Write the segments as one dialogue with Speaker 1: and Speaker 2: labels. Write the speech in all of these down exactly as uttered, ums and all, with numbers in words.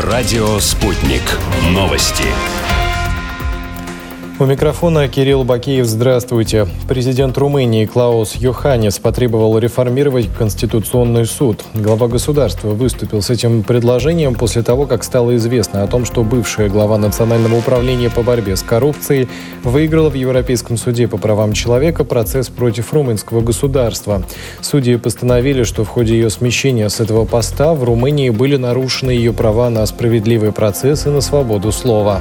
Speaker 1: Радио «Спутник». Новости.
Speaker 2: У микрофона Кирилл Бакеев. Здравствуйте. Президент Румынии Клаус Йоханнис потребовал реформировать Конституционный суд. Глава государства выступил с этим предложением после того, как стало известно о том, что бывшая глава Национального управления по борьбе с коррупцией выиграла в Европейском суде по правам человека процесс против румынского государства. Судьи постановили, что в ходе ее смещения с этого поста в Румынии были нарушены ее права на справедливый процесс и на свободу слова.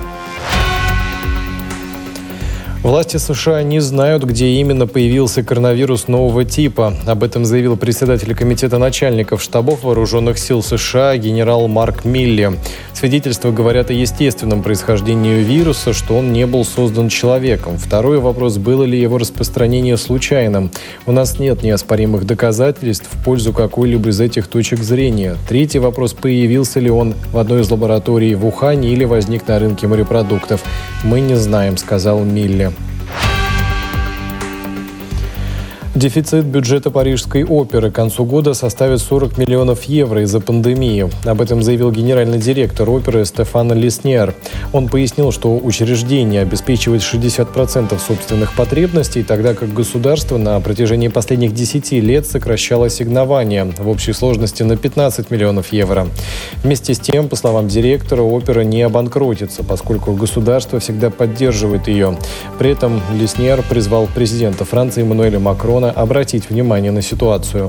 Speaker 2: Власти США не знают, где именно появился коронавирус нового типа. Об этом заявил председатель комитета начальников штабов вооруженных сил США генерал Марк Милли. Свидетельства говорят о естественном происхождении вируса, что он не был создан человеком. Второй вопрос: было ли его распространение случайным? У нас нет неоспоримых доказательств в пользу какой-либо из этих точек зрения. Третий вопрос: появился ли он в одной из лабораторий в Ухане или возник на рынке морепродуктов? Мы не знаем, сказал Милли. Дефицит бюджета Парижской оперы к концу года составит сорок миллионов евро из-за пандемии. Об этом заявил генеральный директор оперы Стефан Леснер. Он пояснил, что учреждение обеспечивает шестьдесят процентов собственных потребностей, тогда как государство на протяжении последних десяти лет сокращало ассигнования в общей сложности на пятнадцать миллионов евро. Вместе с тем, по словам директора, опера не обанкротится, поскольку государство всегда поддерживает ее. При этом Леснер призвал президента Франции Эммануэля Макрона обратить внимание на ситуацию.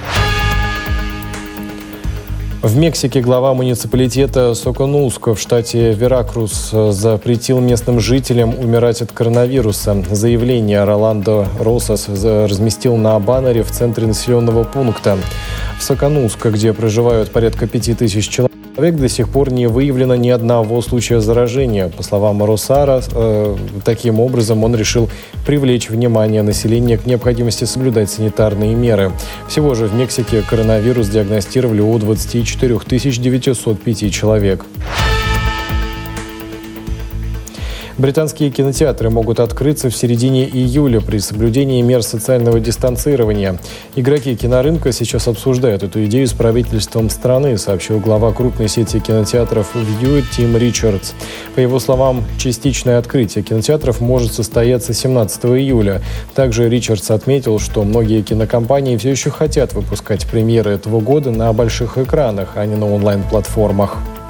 Speaker 2: В Мексике глава муниципалитета Соконуско в штате Веракрус запретил местным жителям умирать от коронавируса. Заявление Роландо Росас разместил на баннере в центре населенного пункта. В Соконуско, где проживают порядка пяти тысяч человек, до сих пор не выявлено ни одного случая заражения. По словам Росара, э, таким образом он решил привлечь внимание населения к необходимости соблюдать санитарные меры. Всего же в Мексике коронавирус диагностировали у двадцати четырёх тысяч девятисот пяти человек. Британские кинотеатры могут открыться в середине июля при соблюдении мер социального дистанцирования. Игроки кинорынка сейчас обсуждают эту идею с правительством страны, сообщил глава крупной сети кинотеатров Vue Тим Ричардс. По его словам, частичное открытие кинотеатров может состояться семнадцатого июля. Также Ричардс отметил, что многие кинокомпании все еще хотят выпускать премьеры этого года на больших экранах, а не на онлайн-платформах.